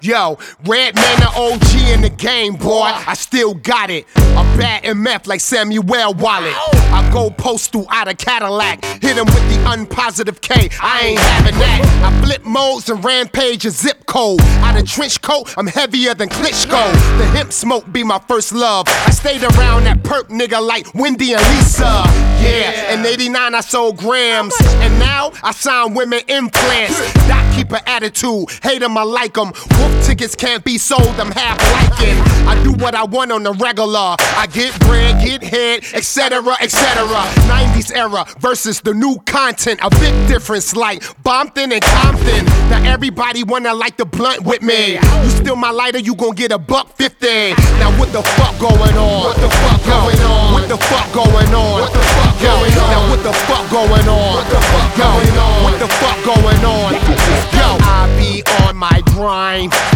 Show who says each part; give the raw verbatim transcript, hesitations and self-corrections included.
Speaker 1: Yo, Redman the O G in the game, boy. I still got it. A bad M F like Samuel Wallet. I go postal out of Cadillac. Hit him with the unpositive K. I ain't having that. I flip modes and rampage a zip code. Out of trench coat, I'm heavier than Klitschko. The hemp smoke be my first love. I stayed around that perp nigga like Wendy and Lisa. Yeah, in eighty-nine I sold grams. And now I sign women implants. Doc keep an attitude. Hate 'em, I like 'em. Whoop tickets can't be sold, I'm half liking. I do what I want on the regular. I get bread, get head, et cetera, et cetera. nineties era versus the new content. A big difference like Bompton and Compton. Now everybody wanna light the blunt with me. You steal my lighter, you gon' get a buck fifty. Now what the fuck going on? What the fuck going on? What the fuck going on? What the fuck going on? Now what the fuck going on? What the fuck going on? What the fuck going on? Yo, I be on my grind.